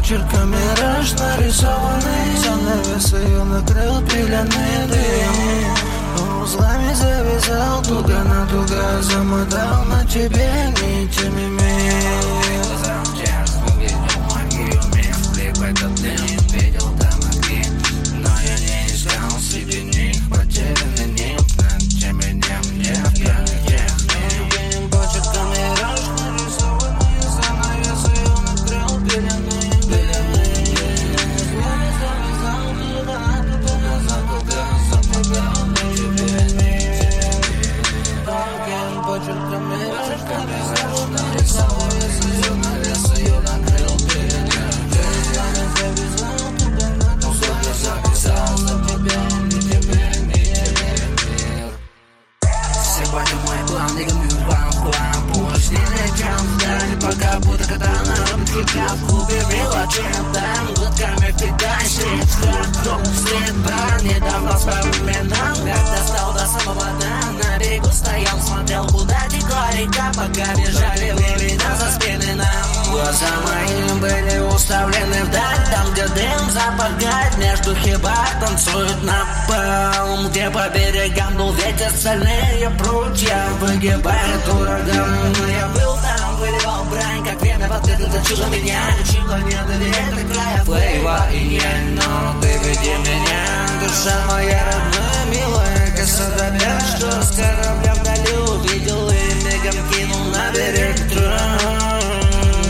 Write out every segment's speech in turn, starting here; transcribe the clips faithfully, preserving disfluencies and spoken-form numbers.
почерками мираж нарисованный, занавесою накрыл пеленый дым. Узлами завязал, туго на туго замотал на тебе нитями мир. Увидел магию мир, вплив этот дым, видел там огни, но я не искал среди них потерянный нимб. Над тем именем не пьяных техник. Почерками мираж нарисованный, занавесою накрыл пеленый дым. Узлами завязал, туго на туго замотал на тебе нитями мир. Почерками мираж нарисованный, занавесою навесою накрыл пеленый дым. Узлами завязал, туго на туго завязал на тебе нитями мир. Сегодня мой план, я гоню вам план. Пусть не летел вдаль, пока будто катана тебя в клубе мелочем. Там глотками впитай след, хардком след брат. Недавно вспоминал, как достал до самого дна. На берегу стоял, смотрел, куда текла река, пока бежали времена за спины нам. Глаза мои были уставлены вдаль, там, где дым, запах гарь, между хибар танцуют на пол, где по берегам дул ветер, стальные прутья выгибает ураган. Но я был там, выливал брань, как время в ответ зачило меня, учила не доверять до края флейва и не, но ты веди меня, душа моя родная, милая, красота пять, что с корабля вдали увидел и мигом кинул на берег трон.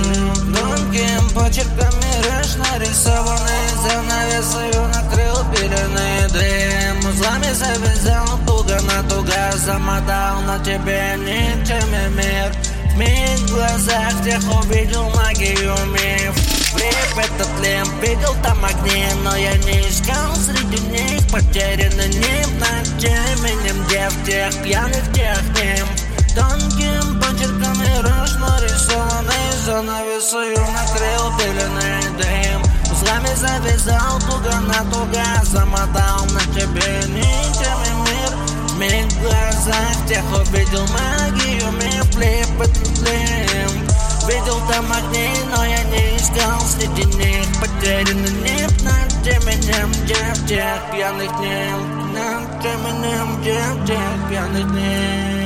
Тонким почерками мираж нарисованный, занавесою накрыл пеленый дым. Узлами завязал, туго на туго замотал на тебе нитями мир. В моих глазах тех увидел магию миф. Влип этот лемп, видел там огни, но я не искал среди них потерянный нимб. Над теменем дев, тех пьяных, тех нимб. Тонким почерком мираж нарисованный, занавесою накрыл пеленый дым. Узлами завязал, туго на туго замотал на тебе нитями мир. В моих глазах тех увидел магию миф. Влип этот лимб, видел там огни, но я не искал среди них потерянный нимб. Над теменем дев, тех пьяных нимб. Над теменем дев, тех пьяных нимб.